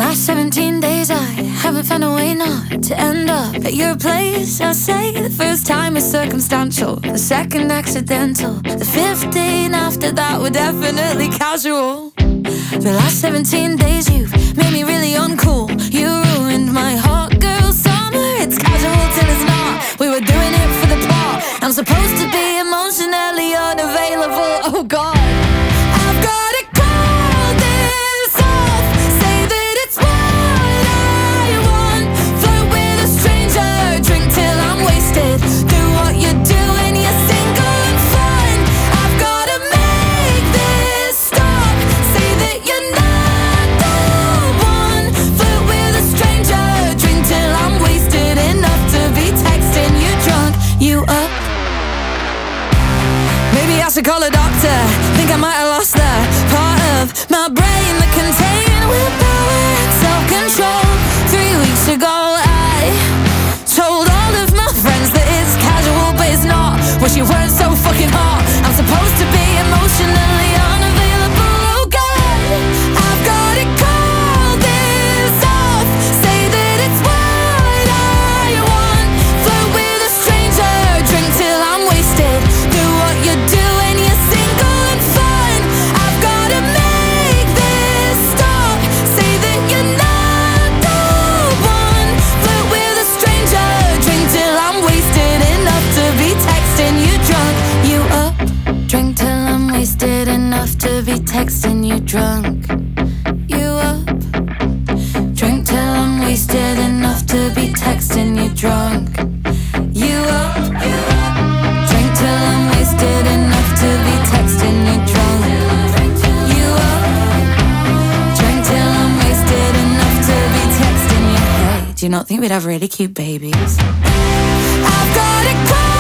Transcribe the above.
last 17 days I haven't found a way not to end up at your place. I say the first time is circumstantial, the second accidental, the 15 after that were definitely casual. The last 17 days you've made me really uncool. You ruined my hot girl summer. It's casual till it's not. We were doing it for the plot. I'm supposed to be emotionally unavailable. Oh God, I've gotta call this off. Say that it's what I want. Flirt with a stranger, drink till I'm wasted. Do what you do when you're single and fun. I've gotta make this stop. Say that you're not the one. Flirt with a stranger, drink till I'm wasted enough to be texting you drunk. You up? Maybe I should call a doctor. Think I might have lost the part of my brain that contained willpower and self-control. 3 weeks ago I told all of my friends that it's casual, but it's not. Wish you weren't so fucking hot. I'm supposed to be emotionally unavailable. Oh God, I've gotta call this off. Say that it's what I want. Flirt with a stranger, drink till I'm wasted. Do what you do when you're single and fun. I've gotta make this stop. Say that you're not the one. Flirt with a stranger, drink till I'm wasted enough to be texting you drunk. You up? Drink till I'm wasted enough to be texting you drunk. You up? Drink till I'm wasted enough to be texting you drunk. You up? Drink till I'm wasted enough to be texting you drunk. You up? Drink till I'm wasted enough to be texting you. Hey, do you not think we'd have really cute babies? I've gotta call